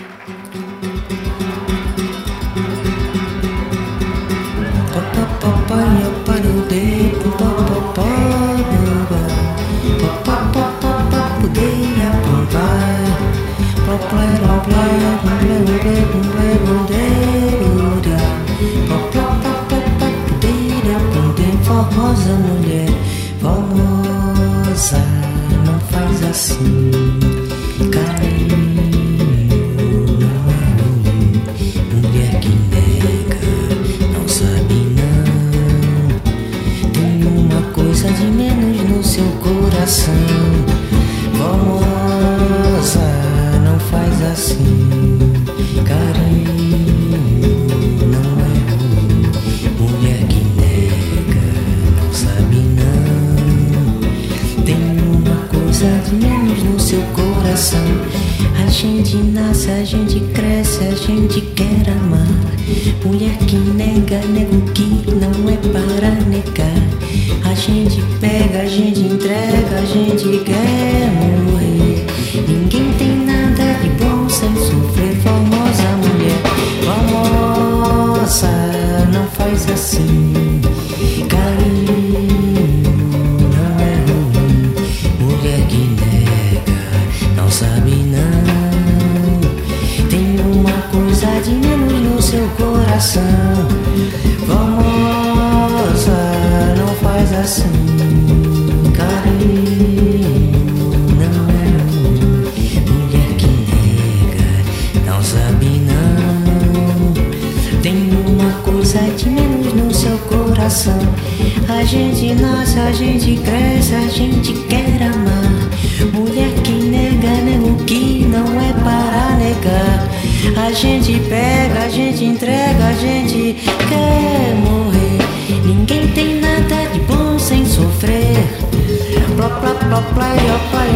Formosa mulher, formosa, não faz assim. Carinho não é ruim. Mulher que nega, não sabe não. Tem uma coisa de menos no seu coração. Formosa, não faz assim. Carinho não é ruim. Mulher que nega, não sabe não. Tem uma coisa de menos no seu coração. A gente nasce, a gente cresce, a gente quer amar. Mulher que nega, nega o que não é para negar. A gente pega, a gente entrega, a gente quer morrer. Ninguém tem nada de bom sem sofrer. Formosa mulher, formosa, não faz assim. Carinho não é ruim. Mulher que nega, não sabe não. Tem uma coisa de menos no seu coração. Formosa, não faz assim. Carinho não é ruim. Mulher que nega, não sabe não. Tem uma coisa de menos no seu coração. A gente nasce, a gente cresce, a gente quer amar. Mulher que nega, nega o que não é para negar. A gente pega, a gente entrega, a gente quer morrer. Ninguém tem nada de bom sem sofrer. Plá, plá, plá, plá, plá,